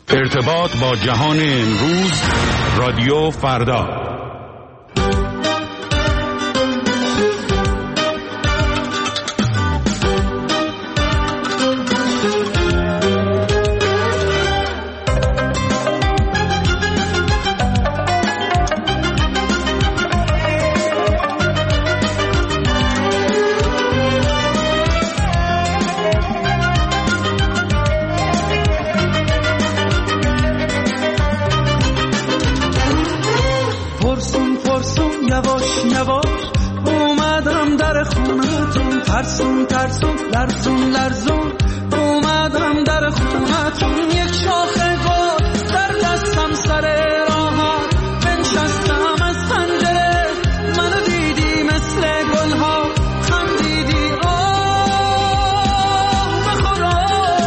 ارتباط با جهان امروز، رادیو فردا. ترسون ترسون لرزون لرزون اومدم در خونتون، یک شاخه گل در دستم سر راهت بنشستم از پنجره، منو دیدی مثل گلها خندیدی، آه به خدا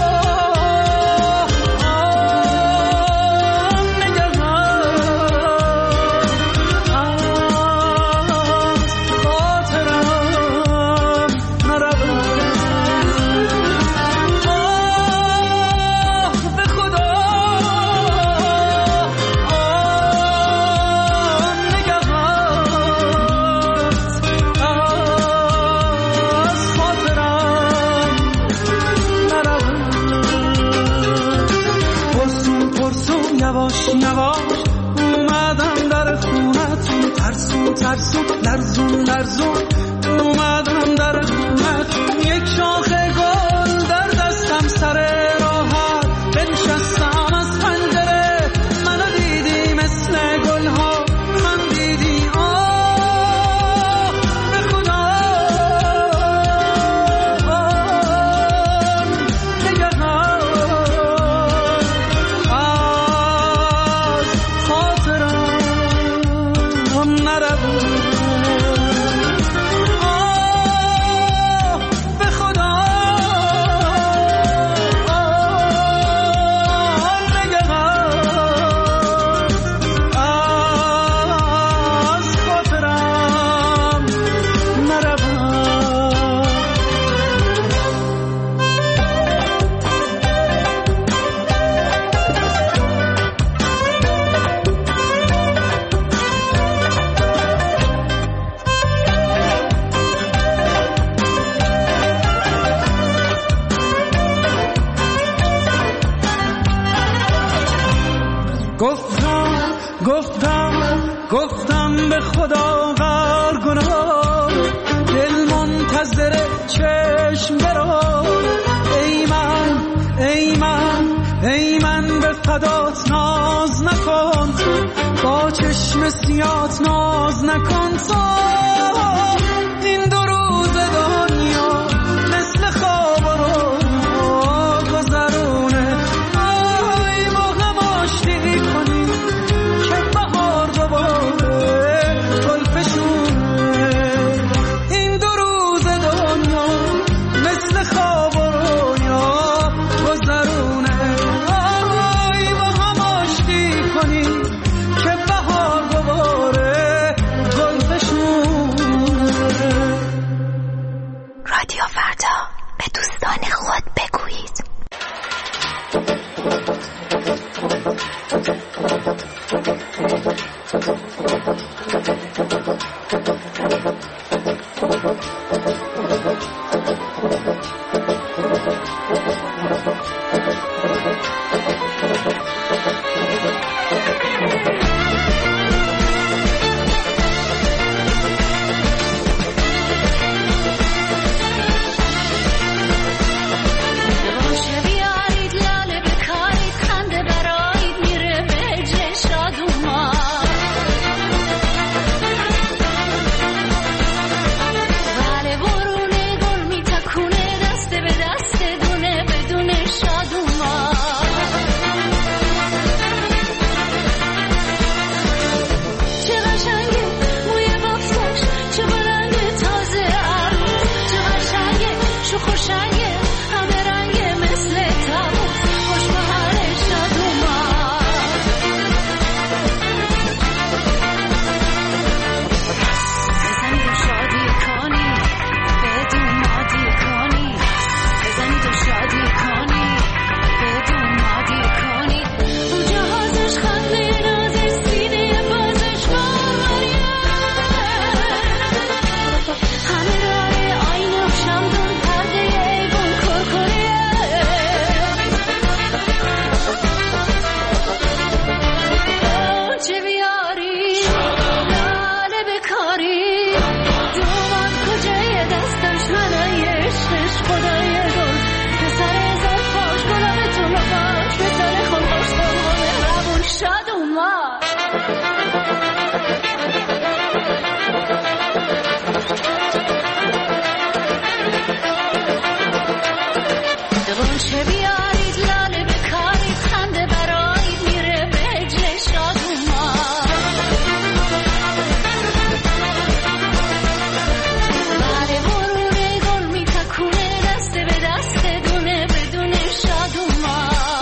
ترسون لرزون لرزون اومدم در خونتون، یک شاخه گل در دستم سر راحت بنشستم از پنجره، منو دیدی مثل گلها خندیدی، آه به خدا نگهان از خاطرم نرو. گفتم به خدا غر گناه، دل منتظر چشم برو، ای من به فدات ناز نکن تو، با چشم سیات ناز نکن تو، این دو روز دنیا مثل خواب رو گذرونه، آی با هم آشتی کنی که بهار دوباره گل فشونه، این دو روز دنیا مثل خواب رویا گذرونه، آی با هم آشتی کنی که بهار دوباره گل فشونه. رادیو فردا، به دوستان خود بگویید. شاد اومد چه بیارید لاله بکارید خنده برایید میره به هجر شاد اومد بره برونه گل میتکونه دست به دست دونه بدونه شاد اومد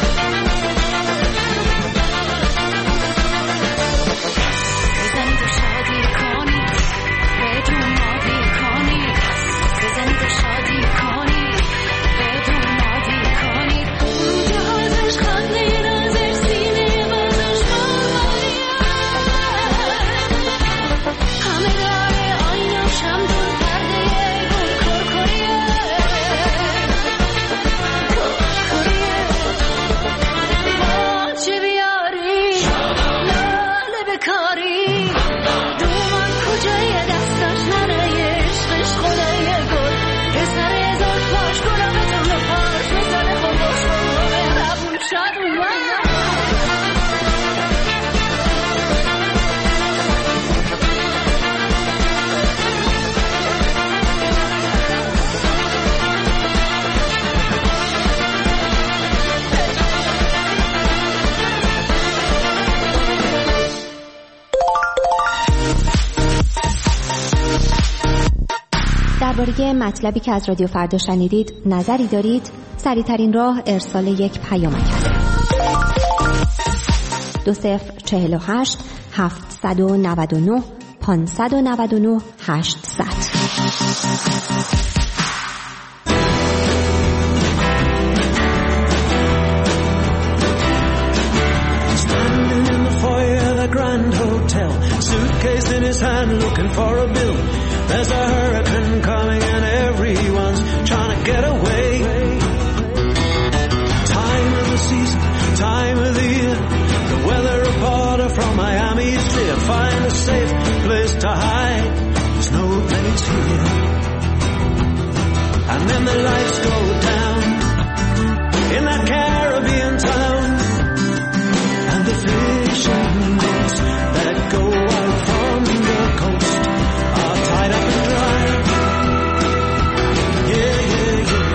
بزنید و شادی کنید بدون مادی کنید بزنید و شادی کنید درباره مطلبی که از رادیو فردا شنیدید نظری دارید؟ سریع‌ترین راه ارسال یک پیامک است. 2048 799 599 800. Grand Hotel, suitcase in his hand, looking for a bill. There's a hurricane coming and everyone's trying to get away. Time of the season, time of the year. The weather reporter from Miami's clear. Find a safe place to hide. There's no place here. And then the lights go down in that Caribbean town, and the fishing boats that go out from the coast are tied up and dry. Yeah, yeah, yeah.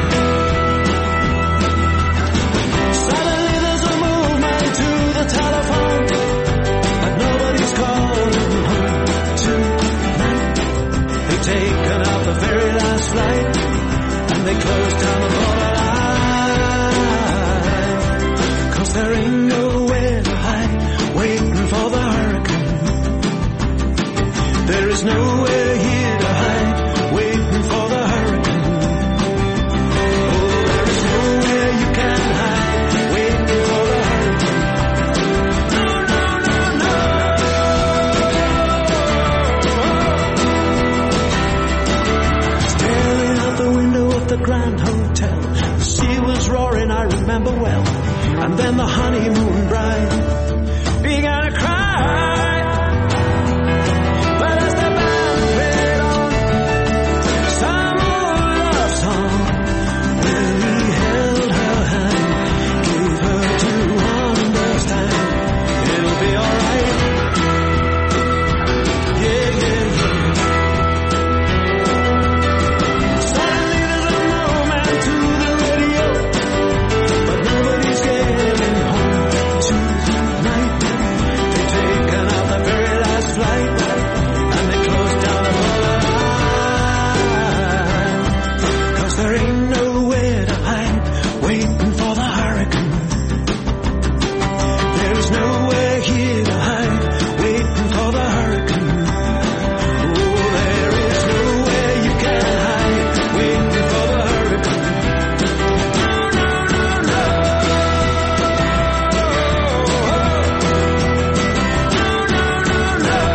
Suddenly there's a movement to the telephone, but nobody's calling home tonight. They've taken out the very last flight, and they closed down the borderline, 'cause there ain't nowhere to hide, waiting for the hurricane. There is nowhere here to hide, waiting for the hurricane. Oh, there is nowhere you can hide, waiting for the hurricane. No, no, no, no. Staring out the window of the Grand Hotel, the sea was roaring, I remember well. And then the honeymoon bride began to cry. But as the band played on some old love song, when he held her hand, gave her to understand it'll be alright. Yeah, yeah, yeah. Suddenly there's a moment to the radio, but nobody's getting home tonight. They've taken out the very last flight, and they closed down the borderline, 'cause there ain't nowhere to hide, waiting for the hurricane. There is nowhere here to hide, waiting for the hurricane. Oh, there is nowhere you can hide, waiting for the hurricane. No, no, no, no. No, no, no, no.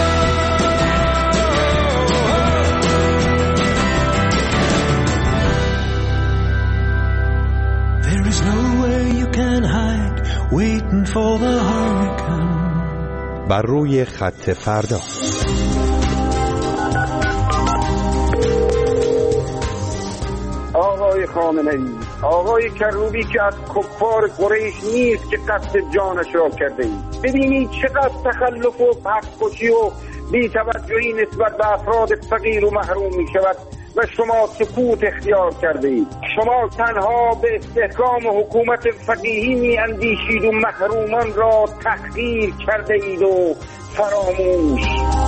There is nowhere you can hide, waiting for the hurricane. بر روی خط فردا. آقای خامنه‌ای، آقای کروبی که از کفار قریش نیست که قصد جانش را کرده اید. ببینید چقدر تخلف و حق‌کشی و بی‌توجهی نسبت به افراد فقیر و محروم می شود و شما سکوت اختیار کرده اید. شما تنها به استحکام حکومت فقیهی می اندیشید و محرومان را تحقیر کرده اید و فراموش.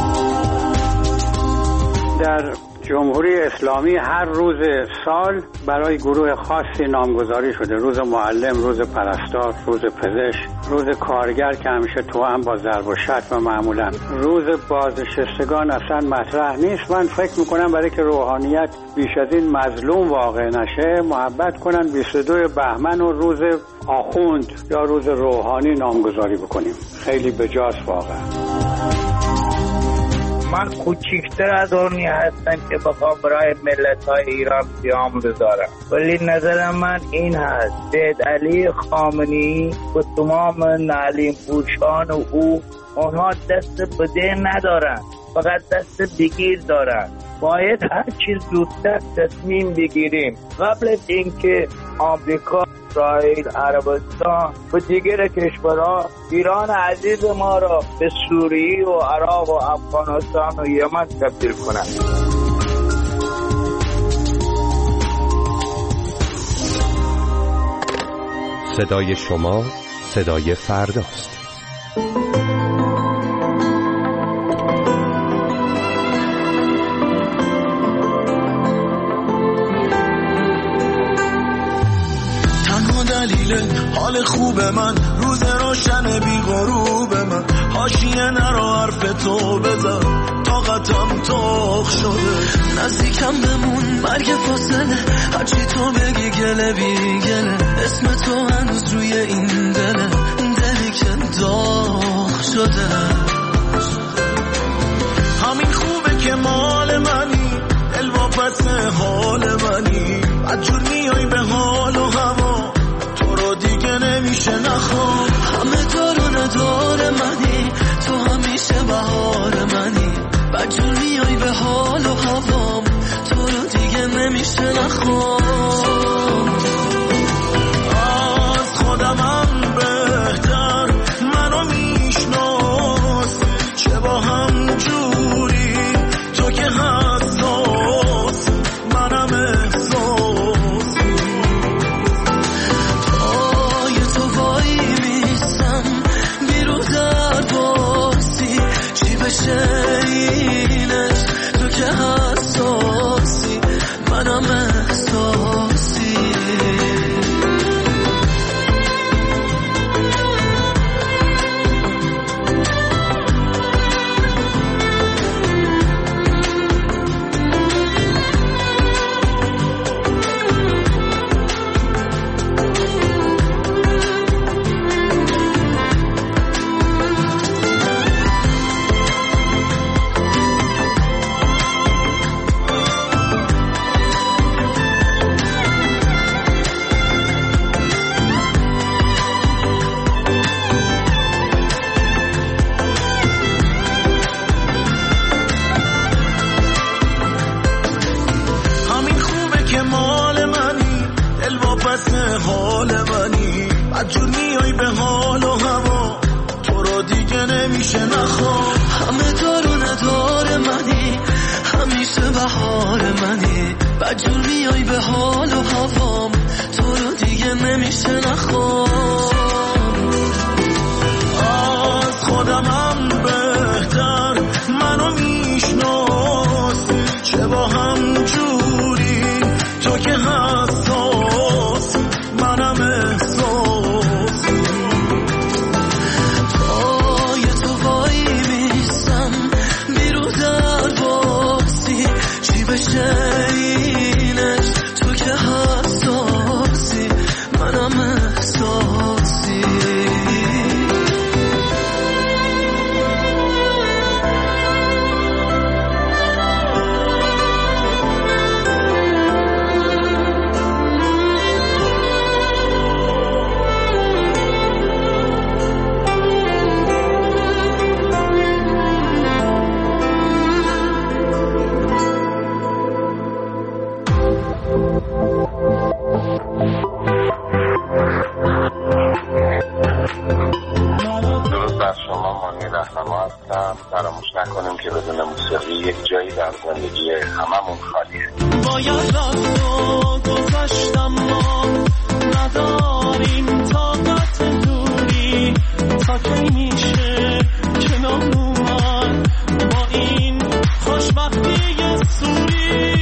در جمهوری اسلامی هر روز سال برای گروه خاصی نامگذاری شده. روز معلم، روز پرستار، روز پزشک، روز کارگر که همیشه توأم با ضرب و شتم و معمولا روز بازنشستگان اصلا مطرح نیست. من فکر میکنم برای که روحانیت بیش از این مظلوم واقع نشه محبت کنن 22 بهمن و روز آخوند یا روز روحانی نامگذاری بکنیم. خیلی بجاست واقعا. من کوچکتر از اونی هستم که بخوام برای ملت‌های ایران قیام بذارم، ولی نظر من این هست سید علی خامنه‌ای و تمام نعلین پوشان و اونها دست بده ندارن، فقط دست بگیر دارن. باید هر چیز زودتر تصمیم بگیریم قبل از اینکه آمریکا، اسرائیل، عربستان و دیگر کشورها ایران عزیز ما را به سوریه و عراق و افغانستان و یمن تبدیل کنند. صدای شما صدای فرداست. حال خوب من روز روشن بی غروب من حاشیه نرو حرف تو بزن طاقتم تاخ شده نزدیکم بمون مرگ فاصله هرچی تو بگی گله بی گله اسم تو هنوز روی این دلی که داغ شده همین خوبه که مال منی دل واپس حال منی بدجور میای به حال و هوا دیگه نمیشه نخوام همه دار و ندار منی تو همیشه بهار منی بدجور میای به حال و هوام تو رو دیگه نمیشه نخوام از خودمم بهتر منو میشناسی چه با هم جوری تو که حساس منم احساسی اینش تو که حساسی منم احساسی حال منی بدجور میای به حال و هوا تو رو دیگه نمیشه نخوام همه دار و ندار منی همیشه بهار منی بدجور میای به حال و هوام تو رو دیگه نمیشه نخوام از خودمم بهتر منو میشناسی چه با هم جوری تو که حساس منم احساسی پای تو وای میستم بیرو در باسی چی بشه اینش تو که حساسی منم احساسی هستم. فراموش نکنیم که بدون موسیقی یک جایی در زندگی هممون خالیه. باید رفت و گذشتم ما نداریم طاقت دوری تا کی میشه کنار اومد با این خوشبختی سوری.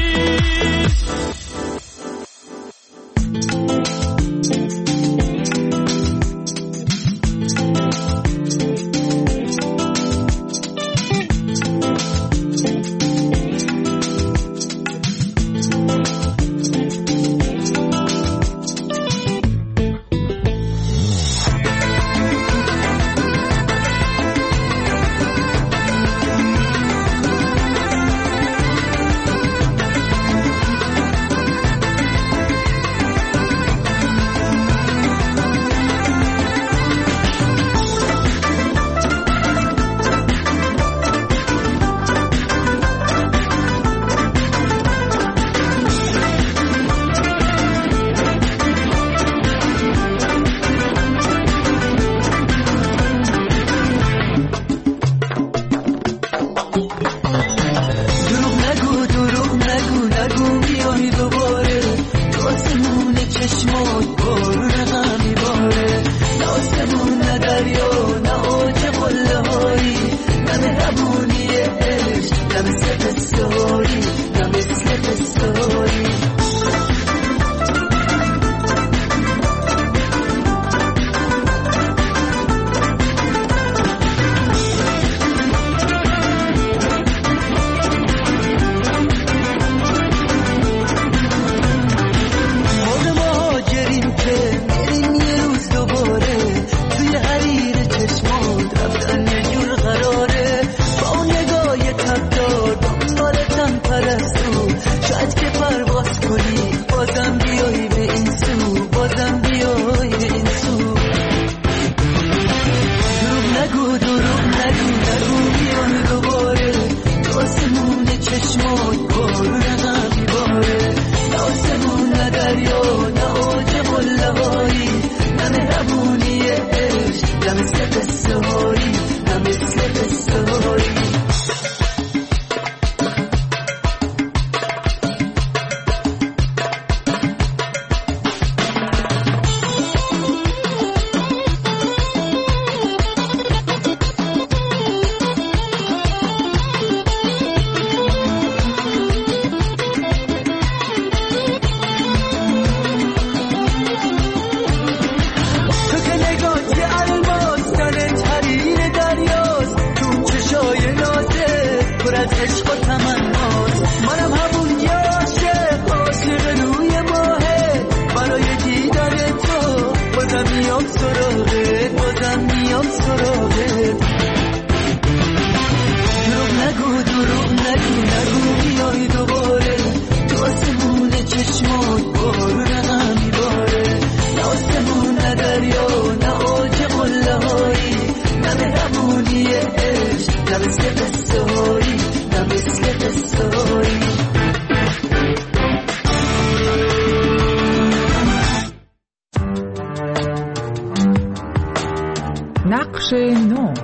نقش نو.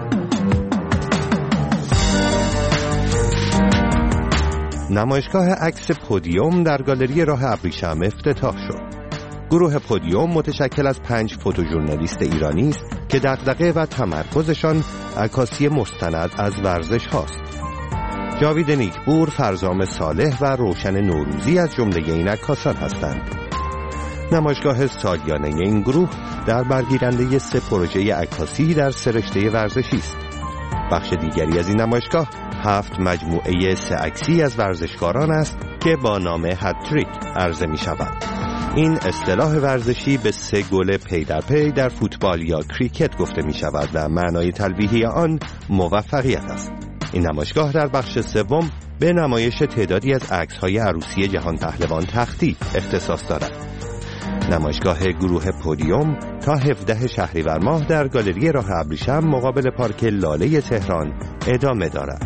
نمایشگاه عکس پودیوم در گالری راه ابریشم افتتاح شد. گروه پودیوم متشکل از 5 فوتوژورنالیست ایرانی است که دغدغه و تمرکزشان عکاسی مستند از ورزش هاست. جاوید نیکپور، فرزام صالح و روشن نوروزی از جمله این عکاسان هستند. نمایشگاه سالیانه این گروه در برگیرنده 3 پروژه عکاسی در 3 رشته ورزشی است. بخش دیگری از این نمایشگاه 7 مجموعه 3 عکسی از ورزشکاران است که با نام هتریک عرضه می شود. این اصطلاح ورزشی به 3 گل پی در پی در فوتبال یا کریکت گفته می شود و معنای تلویحی آن موفقیت است. این نمایشگاه در بخش سوم به نمایش تعدادی از عکس‌های عروسی جهان پهلوان تختی اختصاص دارد. نمایشگاه گروه پودیوم تا 17 شهریور ماه در گالری راه ابریشم مقابل پارک لاله تهران ادامه دارد.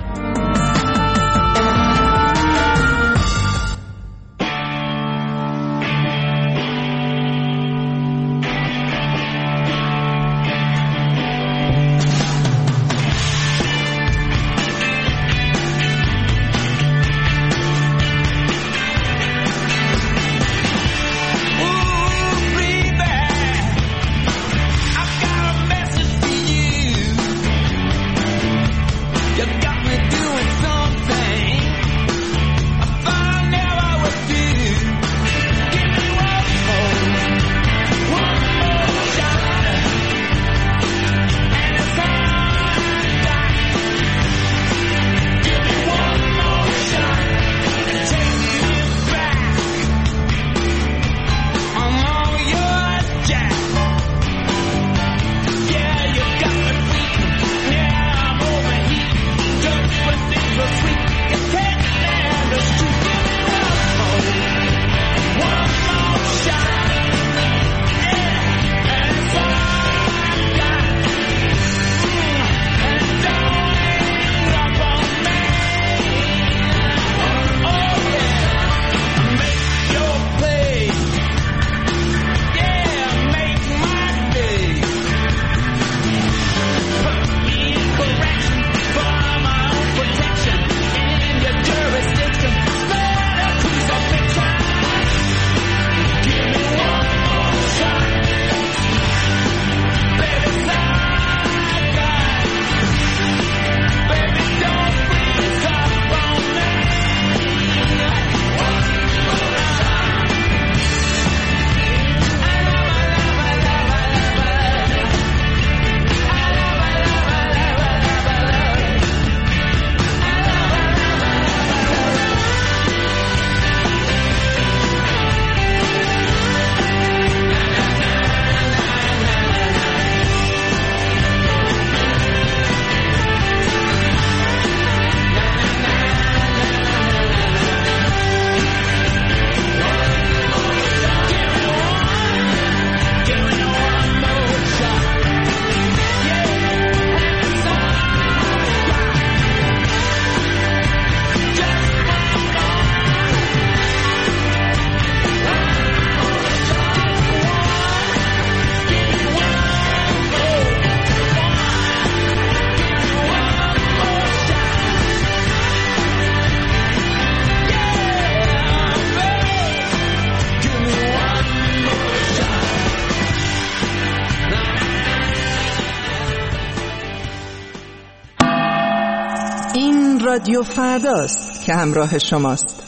رادیو فرداست که همراه شماست.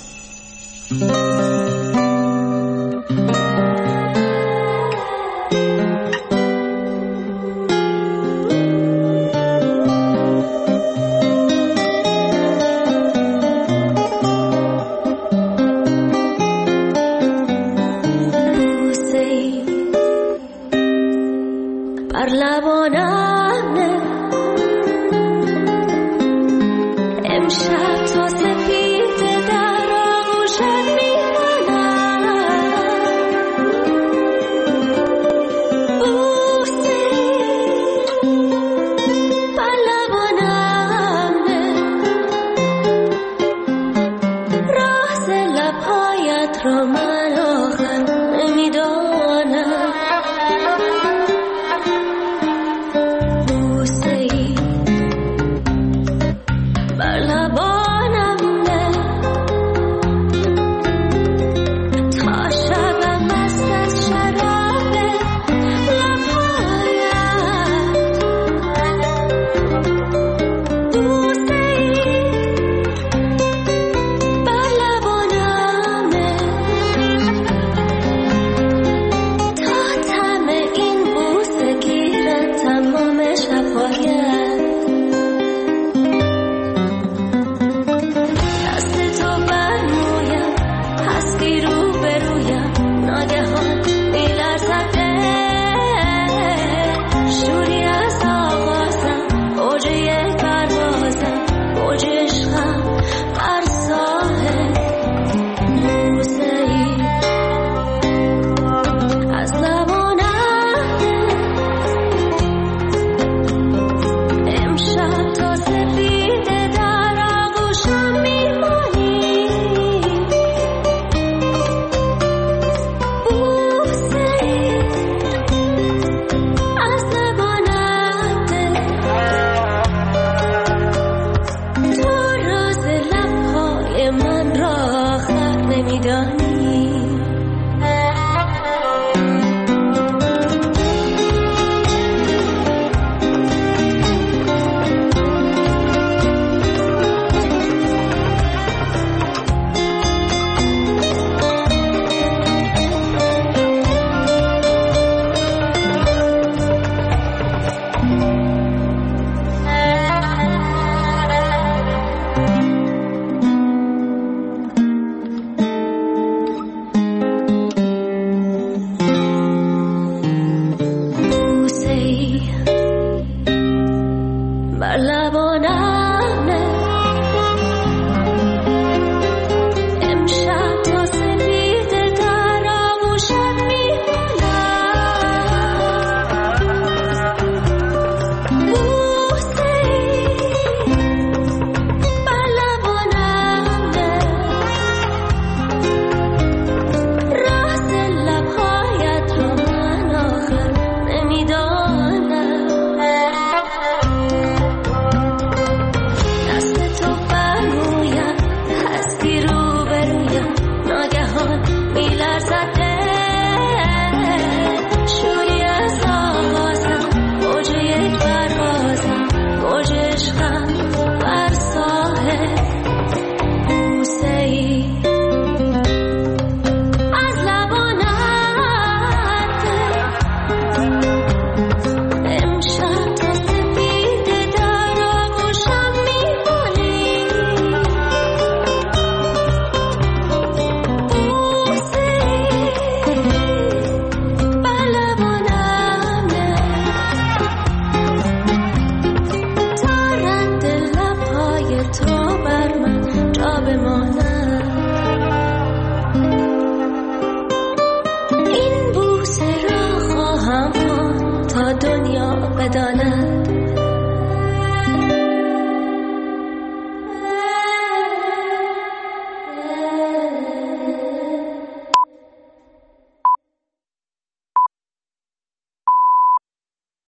دنیا بداند